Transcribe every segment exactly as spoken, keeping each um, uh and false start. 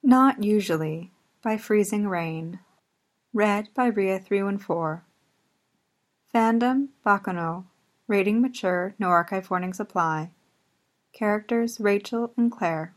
Not Usually by Freezing Rain. Read by Ria three one four. Fandom Baccano. Rating Mature, no archive warning supply. Characters Rachel and Claire.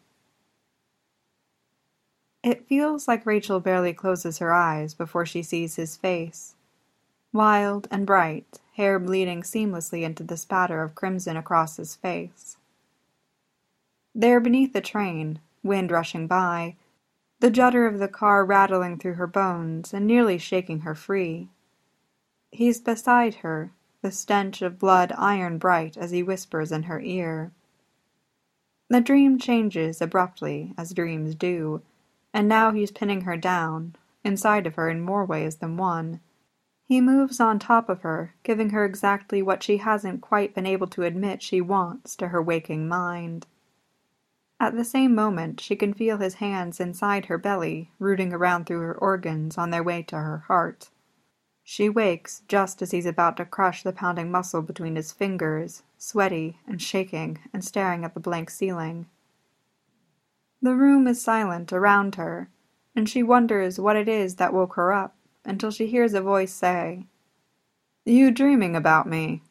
It feels like Rachel barely closes her eyes before she sees his face. Wild and bright, hair bleeding seamlessly into the spatter of crimson across his face. There beneath the train, wind rushing by, the judder of the car rattling through her bones and nearly shaking her free. He's beside her, the stench of blood iron bright as he whispers in her ear. The dream changes abruptly, as dreams do, and now he's pinning her down, inside of her in more ways than one. He moves on top of her, giving her exactly what she hasn't quite been able to admit she wants to her waking mind. At the same moment, she can feel his hands inside her belly, rooting around through her organs on their way to her heart. She wakes just as he's about to crush the pounding muscle between his fingers, sweaty and shaking and staring at the blank ceiling. The room is silent around her, and she wonders what it is that woke her up until she hears a voice say, "You dreaming about me?"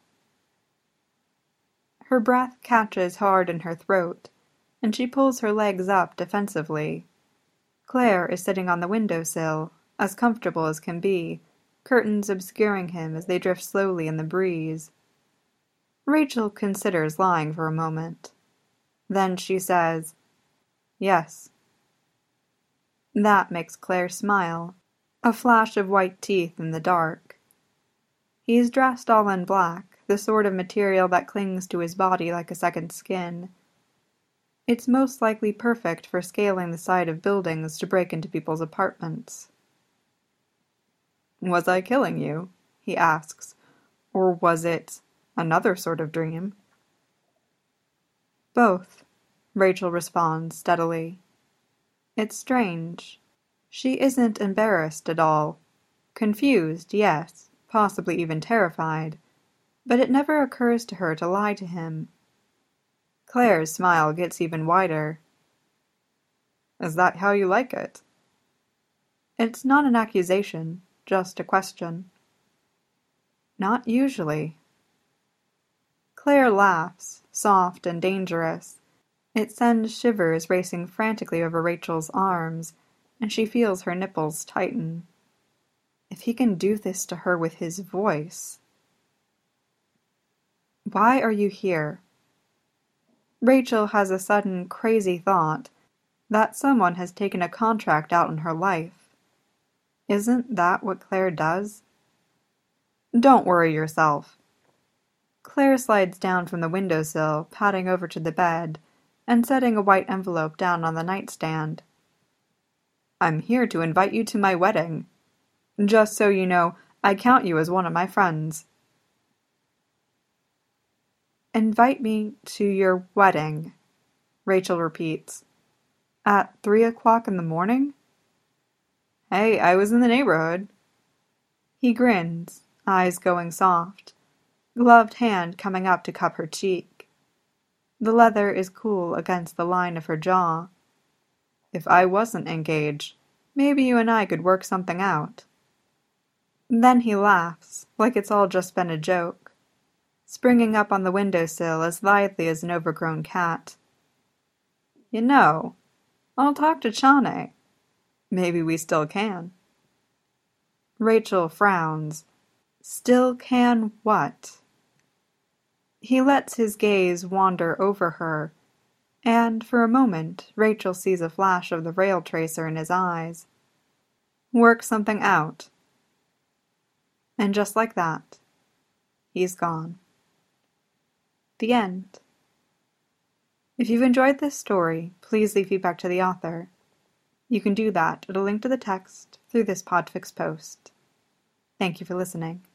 Her breath catches hard in her throat, and she pulls her legs up defensively. Claire is sitting on the windowsill, as comfortable as can be, curtains obscuring him as they drift slowly in the breeze. Rachel considers lying for a moment. Then she says, "Yes." That makes Claire smile, a flash of white teeth in the dark. He's dressed all in black, the sort of material that clings to his body like a second skin. It's most likely perfect for scaling the side of buildings to break into people's apartments. "Was I killing you?" he asks. "Or was it another sort of dream?" "Both," Rachel responds steadily. It's strange. She isn't embarrassed at all. Confused, yes, possibly even terrified, but it never occurs to her to lie to him. Claire's smile gets even wider. "Is that how you like it?" It's not an accusation, just a question. "Not usually." Claire laughs, soft and dangerous. It sends shivers racing frantically over Rachel's arms, and she feels her nipples tighten. If he can do this to her with his voice. "Why are you here?" Rachel has a sudden, crazy thought that someone has taken a contract out on her life. Isn't that what Claire does? "Don't worry yourself." Claire slides down from the windowsill, padding over to the bed, and setting a white envelope down on the nightstand. "I'm here to invite you to my wedding. Just so you know, I count you as one of my friends." "Invite me to your wedding," Rachel repeats. "At three o'clock in the morning?" "Hey, I was in the neighborhood." He grins, eyes going soft, gloved hand coming up to cup her cheek. The leather is cool against the line of her jaw. "If I wasn't engaged, maybe you and I could work something out." Then he laughs, like it's all just been a joke, springing up on the windowsill as lithely as an overgrown cat. "You know, I'll talk to Chane. Maybe we still can." Rachel frowns. Still can what? He lets his gaze wander over her, and for a moment Rachel sees a flash of the rail tracer in his eyes. Work something out. And just like that, he's gone. The end. If you've enjoyed this story, please leave feedback to the author. You can do that at a link to the text through this Podfix post. Thank you for listening.